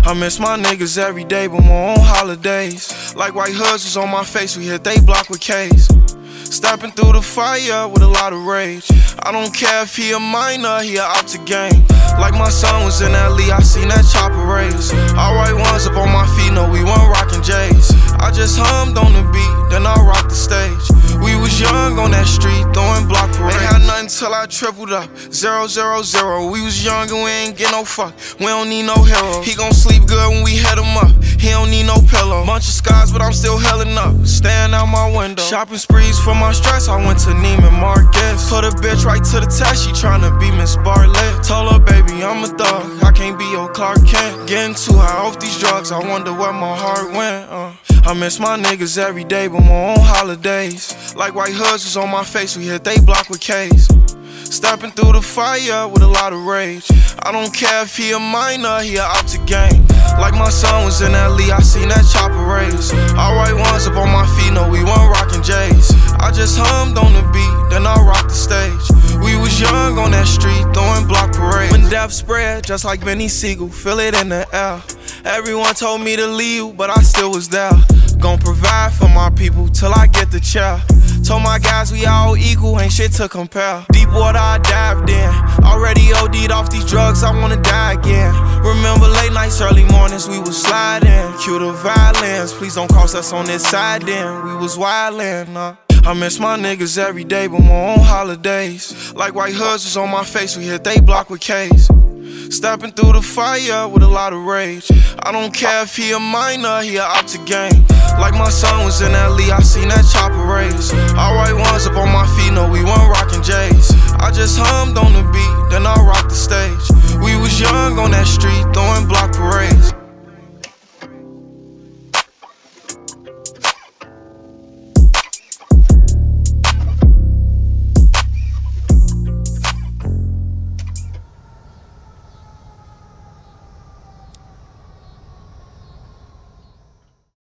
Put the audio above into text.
I miss my niggas every day, but more on holidays. Like white hoods was on my face, we hit they block with K's. Stepping through the fire with a lot of rage. I don't care if he a minor, he a out to game. Like my son was in LA, I seen that chopper race. All right ones up on my feet, no, we weren't rocking J's. I just hummed on the beat, then I rocked the stage. We was young on that street, throwing block parades. Ain't had nothing till I tripled up, 0, 0, 0. We was young and we ain't get no fuck, we don't need no hero. He gon' sleep good when we hit him up, he don't need no pillow. Bunch of scars, but I'm still healing up, staring out my window. Shopping sprees for my stress, I went to Neiman Marcus. Put a bitch right to the test, she tryna be Miss Bartlett. Told her, baby, I'm a thug, I can't be your Clark Kent. Getting too high off these drugs, I wonder where my heart went. I miss my niggas every day, but more on holidays. Like white hoods was on my face, we hit they block with K's. Stepping through the fire with a lot of rage. I don't care if he a minor, he a out to game. Like my son was in LA, I seen that chopper race. All right ones up on my feet, no, we weren't rocking J's. I just hummed on the beat, then I rocked the stage. We was young on that street, throwing block parades. When death spread, just like Benny Siegel, feel it in the air. Everyone told me to leave, but I still was there. Gon' provide for my people till I get the chair. Told my guys we all equal, ain't shit to compare. Deep water I dived in, already OD'd off these drugs, I wanna die again. Remember late nights, early mornings, we was sliding. Cue the violence, please don't cross us on this side then. We was wildin', I miss my niggas every day, but more on holidays. Like white hoods was on my face, we hit they block with K's. Stepping through the fire with a lot of rage. I don't care if he a minor, he a out to game. Like my son was in LA, I seen that chopper race. All right ones up on my feet, no, we weren't rocking J's. I just